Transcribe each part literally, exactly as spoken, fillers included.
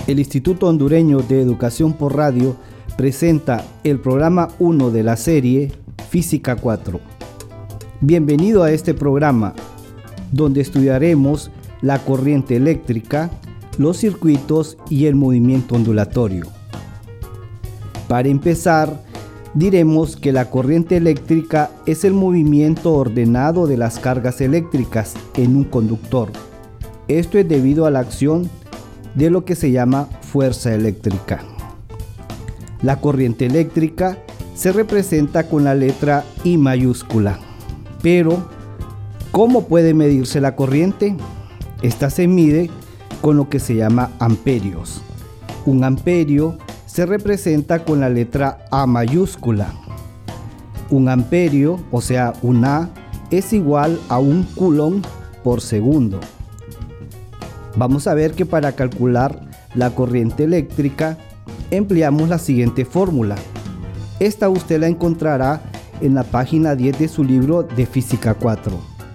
El Instituto Hondureño de Educación por Radio presenta el programa uno de la serie Física cuatro. Bienvenido a este programa, donde estudiaremos la corriente eléctrica, los circuitos y el movimiento ondulatorio. Para empezar, diremos que la corriente eléctrica es el movimiento ordenado de las cargas eléctricas en un conductor. Esto es debido a la acción de lo que se llama fuerza eléctrica. La corriente eléctrica se representa con la letra I mayúscula. Pero, ¿cómo puede medirse la corriente? Esta se mide con lo que se llama amperios. Un amperio se representa con la letra A mayúscula. Un amperio, o sea, un A, es igual a un coulomb por segundo. Vamos a ver que para calcular la corriente eléctrica empleamos la siguiente fórmula. Esta usted la encontrará en la página diez de su libro de Física cuatro.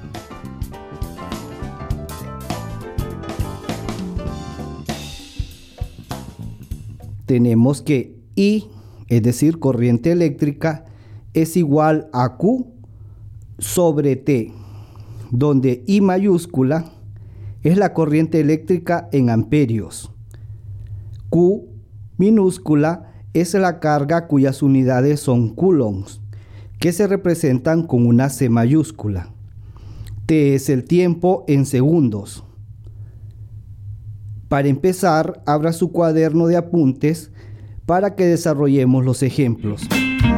Tenemos que I, es decir, corriente eléctrica, es igual a Q sobre T, donde I mayúscula es la corriente eléctrica en amperios. Q minúscula es la carga cuyas unidades son coulombs, que se representan con una C mayúscula. T es el tiempo en segundos. Para empezar, abra su cuaderno de apuntes para que desarrollemos los ejemplos.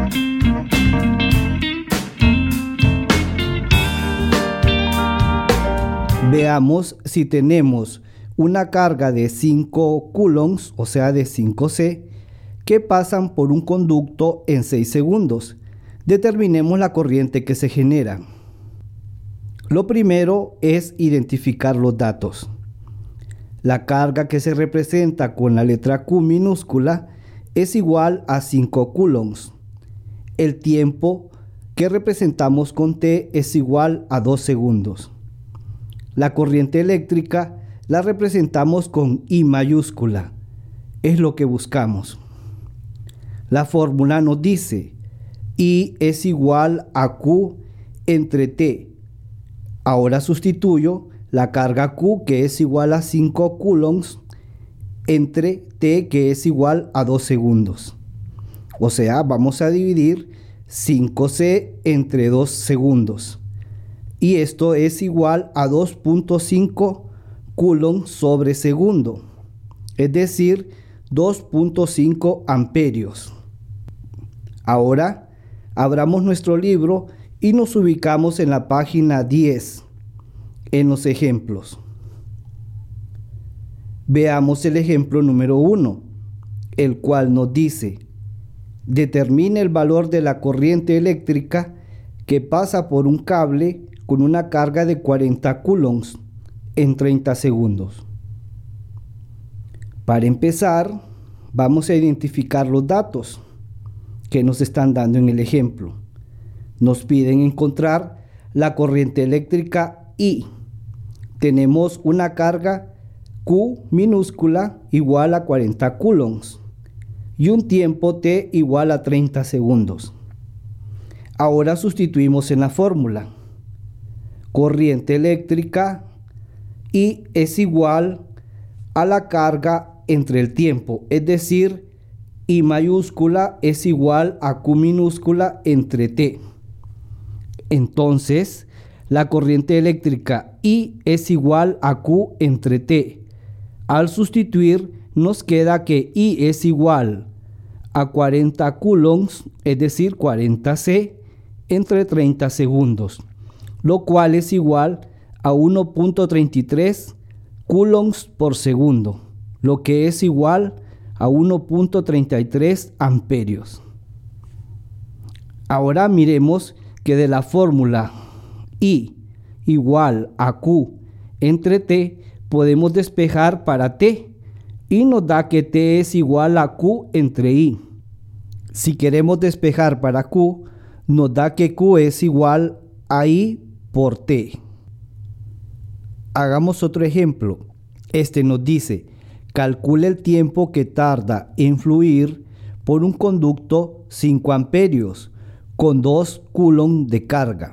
Veamos si tenemos una carga de cinco coulombs, o sea de cinco C, que pasan por un conducto en seis segundos. Determinemos la corriente que se genera. Lo primero es identificar los datos. La carga que se representa con la letra Q minúscula es igual a cinco coulombs. El tiempo que representamos con T es igual a dos segundos. La corriente eléctrica la representamos con I mayúscula. Es lo que buscamos. La fórmula nos dice I es igual a Q entre T. Ahora sustituyo la carga Q, que es igual a cinco coulombs, entre T, que es igual a dos segundos. O sea, vamos a dividir cinco C entre dos segundos. Y esto es igual a dos punto cinco coulombs sobre segundo. Es decir, dos punto cinco amperios. Ahora, abramos nuestro libro y nos ubicamos en la página diez. En los ejemplos. Veamos el ejemplo número uno, el cual nos dice: determine el valor de la corriente eléctrica que pasa por un cable con una carga de cuarenta coulombs en treinta segundos. Para empezar, vamos a identificar los datos que nos están dando en el ejemplo. Nos piden encontrar la corriente eléctrica I. Tenemos una carga Q minúscula igual a cuarenta coulombs y un tiempo T igual a treinta segundos. Ahora sustituimos en la fórmula. Corriente eléctrica I es igual a la carga entre el tiempo, es decir, I mayúscula es igual a Q minúscula entre T. Entonces, la corriente eléctrica I es igual a Q entre T. Al sustituir, nos queda que I es igual a cuarenta coulombs, es decir, cuarenta C, entre treinta segundos, lo cual es igual a uno punto treinta y tres coulombs por segundo, lo que es igual a uno punto treinta y tres amperios. Ahora miremos que de la fórmula I igual a Q entre T podemos despejar para T y nos da que T es igual a Q entre I. Si queremos despejar para Q, nos da que Q es igual a I por T. Hagamos otro ejemplo. Este nos dice Calcule el tiempo que tarda en fluir por un conducto cinco amperios con dos coulomb de carga.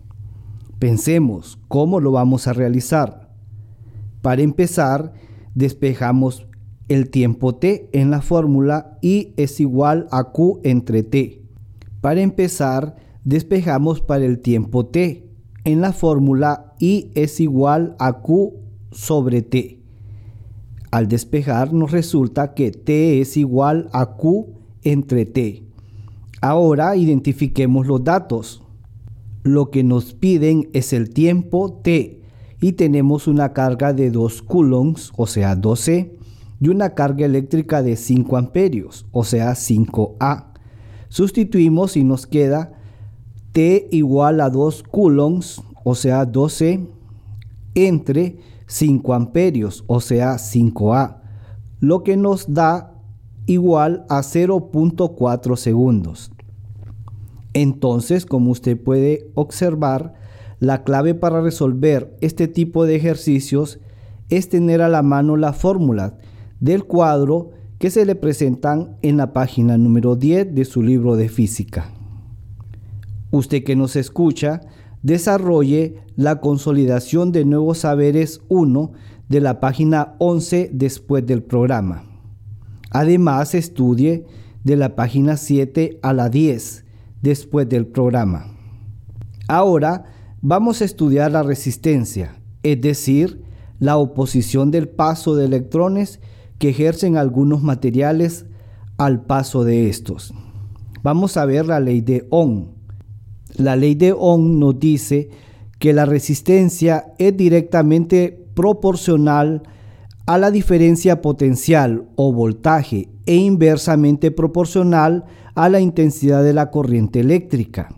Pensemos cómo lo vamos a realizar. Para empezar, despejamos el tiempo t en la fórmula I es igual a Q entre T. Para empezar, despejamos para el tiempo t en la fórmula I es igual a Q sobre T. Al despejar nos resulta que T es igual a Q entre T. Ahora identifiquemos los datos. Lo que nos piden es el tiempo t y tenemos una carga de dos coulombs, o sea dos C, y una carga eléctrica de cinco amperios, o sea cinco A. Sustituimos y nos queda T igual a dos coulombs, o sea dos C, entre cinco amperios, o sea cinco A, lo que nos da igual a cero punto cuatro segundos. Entonces, como usted puede observar, la clave para resolver este tipo de ejercicios es tener a la mano la fórmula del cuadro que se le presentan en la página número diez de su libro de física. Usted que nos escucha, desarrolle la consolidación de nuevos saberes uno de la página once después del programa. Además, estudie de la página siete a la diez después del programa. Ahora vamos a estudiar la resistencia, es decir, la oposición del paso de electrones que ejercen algunos materiales al paso de estos. Vamos a ver la ley de Ohm. La ley de Ohm nos dice que la resistencia es directamente proporcional a la diferencia potencial o voltaje e inversamente proporcional a la intensidad de la corriente eléctrica.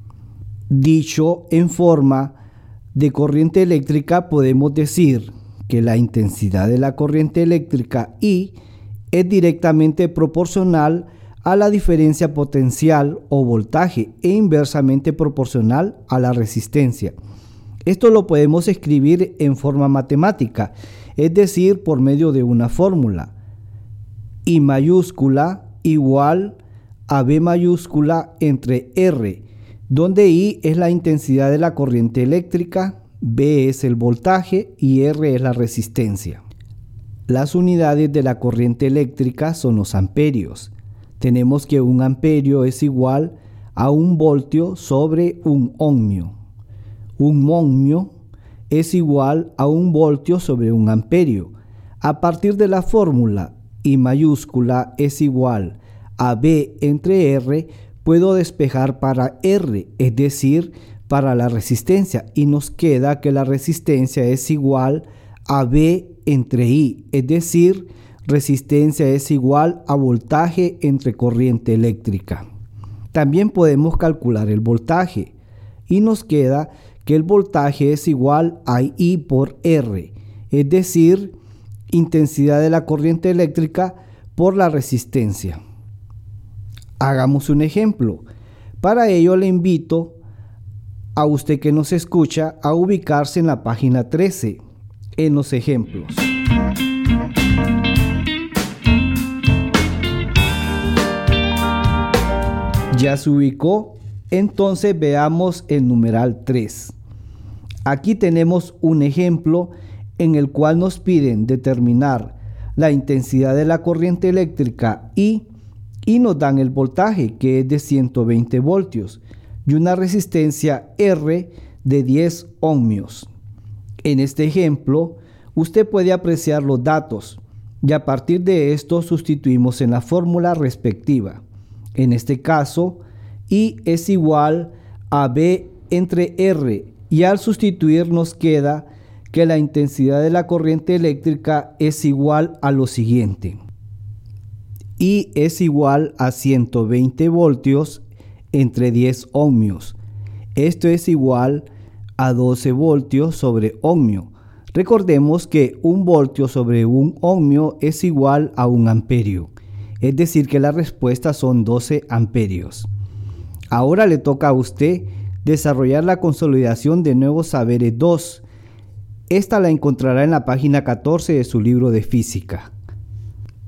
Dicho en forma de corriente eléctrica, podemos decir que la intensidad de la corriente eléctrica I es directamente proporcional a la diferencia potencial o voltaje e inversamente proporcional a la resistencia. Esto lo podemos escribir en forma matemática, es decir, por medio de una fórmula. I mayúscula igual a B mayúscula entre R, donde I es la intensidad de la corriente eléctrica, B es el voltaje y R es la resistencia. Las unidades de la corriente eléctrica son los amperios. Tenemos que un amperio es igual a un voltio sobre un ohmio. Un ohmio es igual a un voltio sobre un amperio. A partir de la fórmula I mayúscula es igual a B entre R, puedo despejar para R, es decir, para la resistencia, y nos queda que la resistencia es igual a B entre I, es decir, resistencia es igual a voltaje entre corriente eléctrica. También podemos calcular el voltaje y nos queda que el voltaje es igual a I por R, es decir, intensidad de la corriente eléctrica por la resistencia. Hagamos un ejemplo. Para ello le invito a usted que nos escucha a ubicarse en la página trece, en los ejemplos. ¿Ya se ubicó? Entonces veamos el numeral tres. Aquí tenemos un ejemplo en el cual nos piden determinar la intensidad de la corriente eléctrica I y nos dan el voltaje, que es de ciento veinte voltios, y una resistencia R de diez ohmios. En este ejemplo, usted puede apreciar los datos y a partir de esto sustituimos en la fórmula respectiva. En este caso, I es igual a B entre R y al sustituir nos queda que la intensidad de la corriente eléctrica es igual a lo siguiente. I es igual a ciento veinte voltios entre diez ohmios. Esto es igual a doce voltios sobre ohmio. Recordemos que un voltio sobre un ohmio es igual a un amperio. Es decir, que la respuesta son doce amperios. Ahora le toca a usted desarrollar la consolidación de nuevos saberes dos. Esta la encontrará en la página catorce de su libro de física.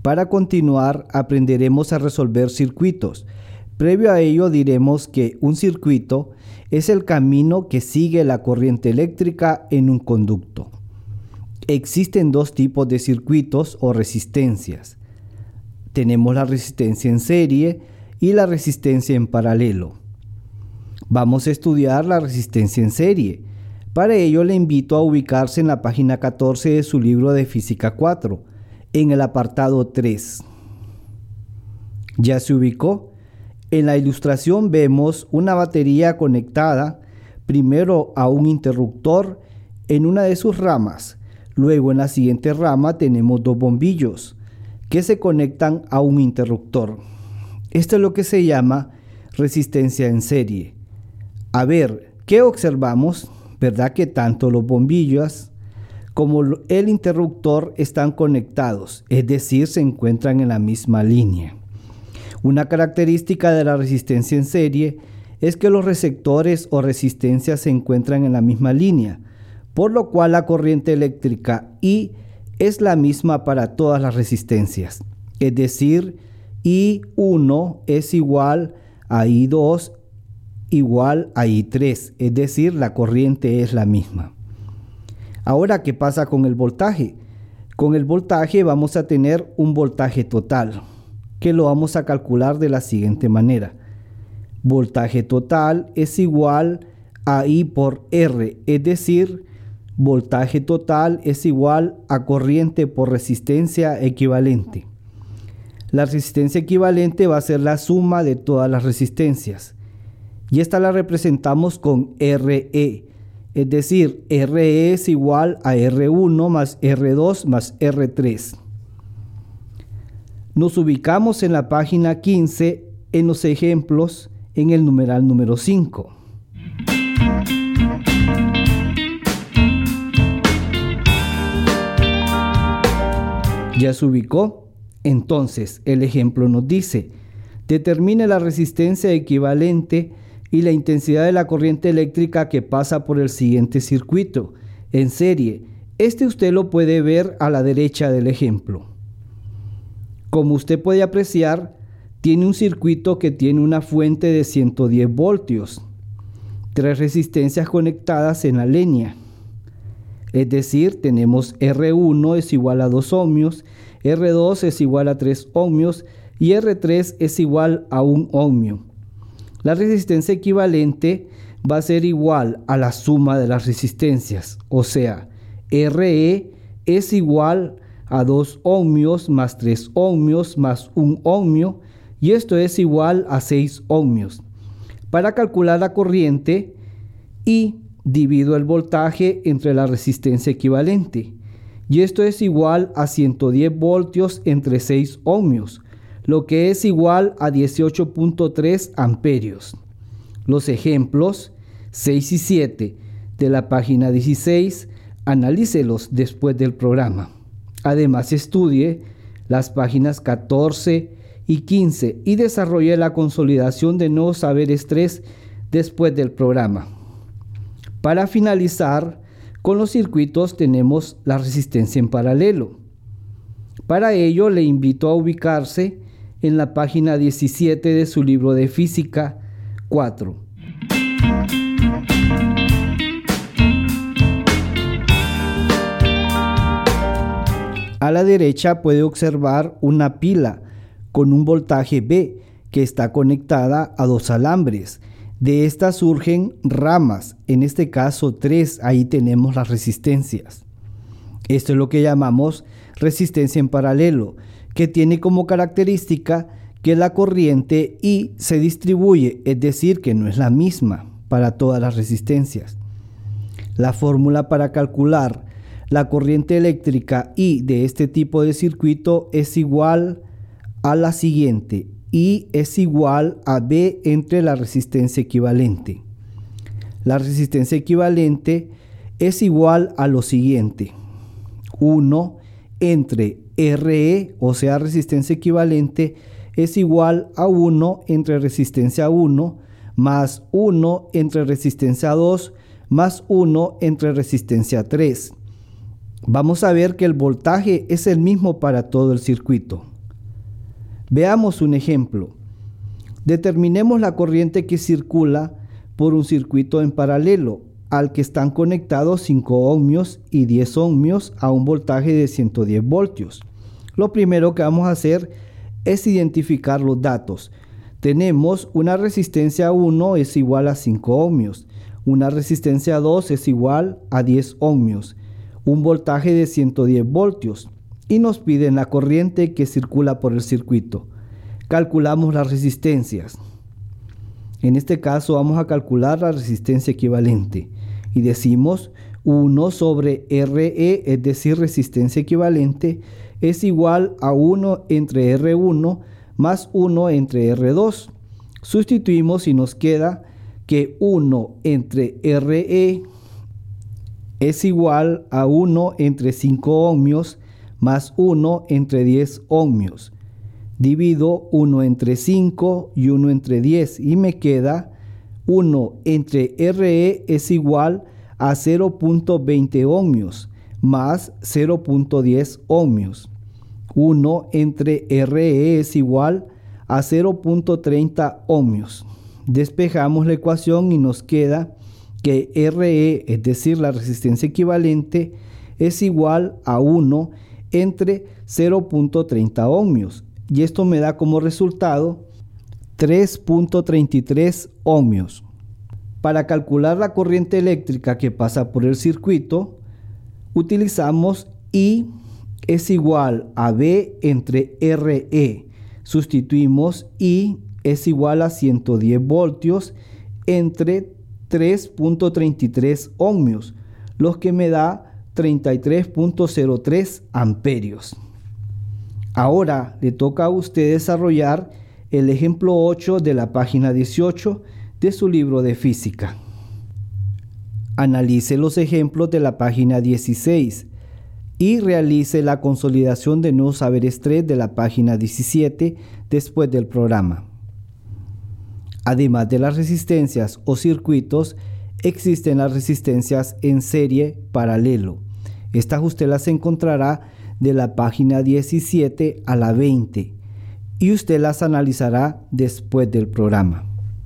Para continuar, aprenderemos a resolver circuitos. Previo a ello diremos que un circuito es el camino que sigue la corriente eléctrica en un conducto. Existen dos tipos de circuitos o resistencias. Tenemos la resistencia en serie y la resistencia en paralelo. Vamos a estudiar la resistencia en serie. Para ello le invito a ubicarse en la página catorce de su libro de Física cuatro, en el apartado tres. ¿Ya se ubicó? En la ilustración vemos una batería conectada primero a un interruptor en una de sus ramas. Luego en la siguiente rama tenemos dos bombillos que se conectan a un interruptor. Esto es lo que se llama resistencia en serie. A ver, ¿qué observamos? ¿Verdad que tanto los bombillos como el interruptor están conectados? Es decir, se encuentran en la misma línea. Una característica de la resistencia en serie es que los receptores o resistencias se encuentran en la misma línea, por lo cual la corriente eléctrica I es la misma para todas las resistencias. Es decir, I uno es igual a I dos igual a I tres, es decir, la corriente es la misma. Ahora, ¿qué pasa con el voltaje? Con el voltaje vamos a tener un voltaje total, que lo vamos a calcular de la siguiente manera. Voltaje total es igual a I por R, es decir, voltaje total es igual a corriente por resistencia equivalente. La resistencia equivalente va a ser la suma de todas las resistencias. Y esta la representamos con R E, es decir, R E es igual a R uno más R dos más R tres. Nos ubicamos en la página quince en los ejemplos en el numeral número cinco. ¿Ya se ubicó? Entonces, el ejemplo nos dice: determine la resistencia equivalente y la intensidad de la corriente eléctrica que pasa por el siguiente circuito en serie. Este usted lo puede ver a la derecha del ejemplo. Como usted puede apreciar, tiene un circuito que tiene una fuente de ciento diez voltios, tres resistencias conectadas en la línea. Es decir, tenemos R uno es igual a dos ohmios, R dos es igual a tres ohmios y R tres es igual a un ohmio. La resistencia equivalente va a ser igual a la suma de las resistencias, o sea, R E es igual a dos ohmios más tres ohmios más un ohmio, y esto es igual a seis ohmios. Para calcular la corriente, I divido el voltaje entre la resistencia equivalente, y esto es igual a ciento diez voltios entre seis ohmios, lo que es igual a dieciocho punto tres amperios. Los ejemplos seis y siete de la página dieciséis, analícelos después del programa. Además, estudie las páginas catorce y quince y desarrolle la consolidación de nuevos saberes tres después del programa. Para finalizar, con los circuitos tenemos la resistencia en paralelo. Para ello, le invito a ubicarse en la página diecisiete de su libro de Física cuatro. A la derecha puede observar una pila con un voltaje B que está conectada a dos alambres. De estas surgen ramas, en este caso tres, ahí tenemos las resistencias. Esto es lo que llamamos resistencia en paralelo, que tiene como característica que la corriente I se distribuye, es decir, que no es la misma para todas las resistencias. La fórmula para calcular la corriente eléctrica I de este tipo de circuito es igual a la siguiente: I es igual a B entre la resistencia equivalente. La resistencia equivalente es igual a lo siguiente: uno entre R E, o sea, resistencia equivalente, es igual a uno entre resistencia uno más uno entre resistencia dos más uno entre resistencia tres. Vamos a ver que el voltaje es el mismo para todo el circuito, Veamos un ejemplo. Determinemos la corriente que circula por un circuito en paralelo al que están conectados cinco ohmios y diez ohmios a un voltaje de ciento diez voltios. Lo primero que vamos a hacer es identificar los datos. Tenemos una resistencia uno es igual a cinco ohmios, una resistencia dos es igual a diez ohmios, un voltaje de ciento diez voltios y nos piden la corriente que circula por el circuito. Calculamos las resistencias. En este caso vamos a calcular la resistencia equivalente y decimos uno sobre R E, es decir, resistencia equivalente, es igual a uno entre R uno más uno entre R dos. Sustituimos y nos queda que uno entre R E es igual a uno entre cinco ohmios más uno entre diez ohmios. Divido uno entre cinco y uno entre diez y me queda uno entre R E es igual a cero punto veinte ohmios más cero punto diez ohmios. uno entre R E es igual a cero punto treinta ohmios. Despejamos la ecuación y nos queda que R E, es decir, la resistencia equivalente, es igual a uno entre cero punto treinta ohmios. Y esto me da como resultado tres punto treinta y tres ohmios. Para calcular la corriente eléctrica que pasa por el circuito, utilizamos I es igual a V entre R E. Sustituimos I es igual a ciento diez voltios entre tres punto treinta y tres ohmios, lo que me da treinta y tres punto cero tres amperios. Ahora le toca a usted desarrollar el ejemplo ocho de la página dieciocho de su libro de física. Analice los ejemplos de la página dieciséis y realice la consolidación de nuevos saberes tres de la página diecisiete después del programa. Además de las resistencias o circuitos, existen las resistencias en serie paralelo. Estas usted las encontrará de la página diecisiete a la veinte y usted las analizará después del programa.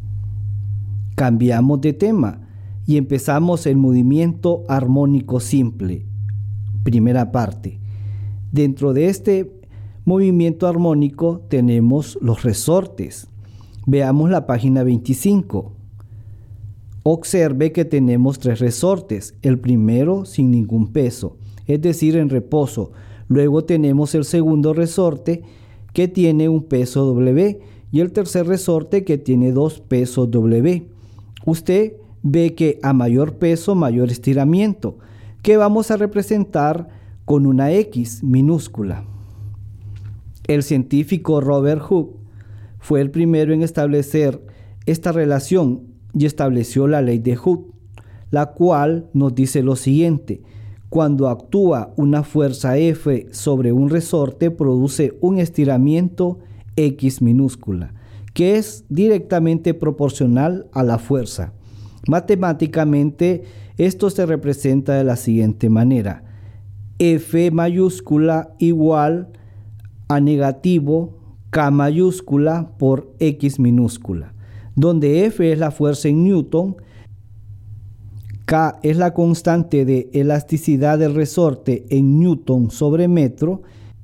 Cambiamos de tema y empezamos el movimiento armónico simple. Primera parte. Dentro de este movimiento armónico tenemos los resortes. Veamos la página veinticinco. Observe que tenemos tres resortes. El primero sin ningún peso, es decir, en reposo. Luego tenemos el segundo resorte que tiene un peso W y el tercer resorte que tiene dos pesos W. Usted ve que a mayor peso, mayor estiramiento, que vamos a representar con una X minúscula. El científico Robert Hooke fue el primero en establecer esta relación y estableció la ley de Hooke, la cual nos dice lo siguiente: cuando actúa una fuerza F sobre un resorte, produce un estiramiento X minúscula, que es directamente proporcional a la fuerza. Matemáticamente, esto se representa de la siguiente manera: F mayúscula igual a negativo K mayúscula por X minúscula, donde F es la fuerza en Newton, K es la constante de elasticidad del resorte en Newton sobre metro,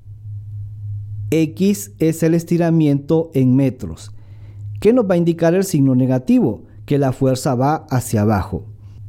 X es el estiramiento en metros. ¿Qué nos va a indicar el signo negativo? Que la fuerza va hacia abajo.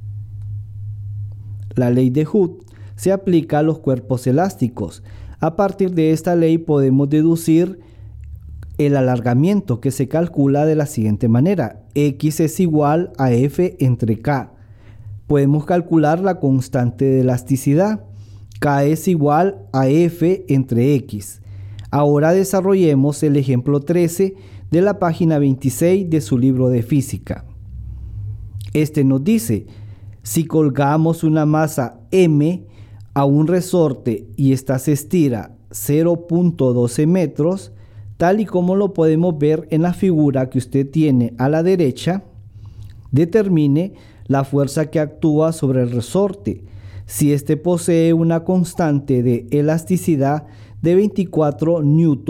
La ley de Hooke se aplica a los cuerpos elásticos. A partir de esta ley podemos deducir el alargamiento, que se calcula de la siguiente manera: X es igual a F entre K. Podemos calcular la constante de elasticidad. K es igual a F entre X. Ahora desarrollemos el ejemplo trece de la página veintiséis de su libro de física. Este nos dice: si colgamos una masa M a un resorte y ésta se estira cero punto doce metros, tal y como lo podemos ver en la figura que usted tiene a la derecha, determine la fuerza que actúa sobre el resorte, si éste posee una constante de elasticidad de veinticuatro newton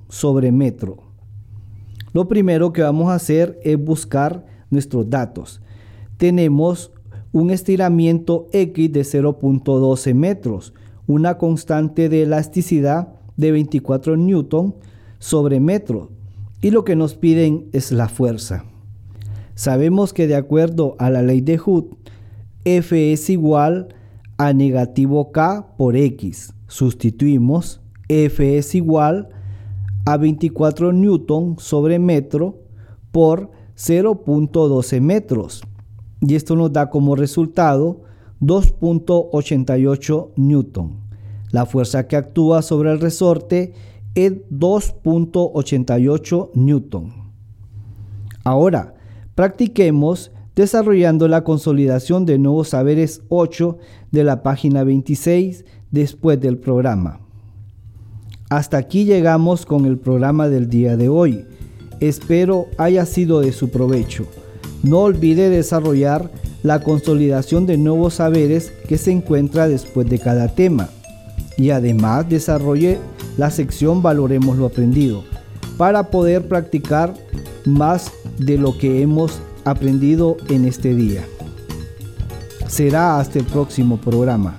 sobre metro. Lo primero que vamos a hacer es buscar nuestros datos. Tenemos un estiramiento X de cero punto doce metros, una constante de elasticidad de veinticuatro newton sobre metro, y lo que nos piden es la fuerza. Sabemos que de acuerdo a la ley de Hooke, F es igual a negativo K por X. Sustituimos, F es igual a veinticuatro newton sobre metro por cero punto doce metros. Y esto nos da como resultado dos punto ochenta y ocho newton. La fuerza que actúa sobre el resorte es dos punto ochenta y ocho newton. Ahora, practiquemos desarrollando la consolidación de nuevos saberes ocho de la página veintiséis después del programa. Hasta aquí llegamos con el programa del día de hoy. Espero haya sido de su provecho. No olvide desarrollar la consolidación de nuevos saberes que se encuentra después de cada tema. Y además desarrolle la sección Valoremos lo aprendido para poder practicar más de lo que hemos aprendido en este día. Será hasta el próximo programa.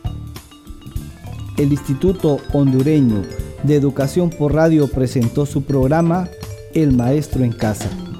El Instituto Hondureño de Educación por Radio presentó su programa El Maestro en Casa.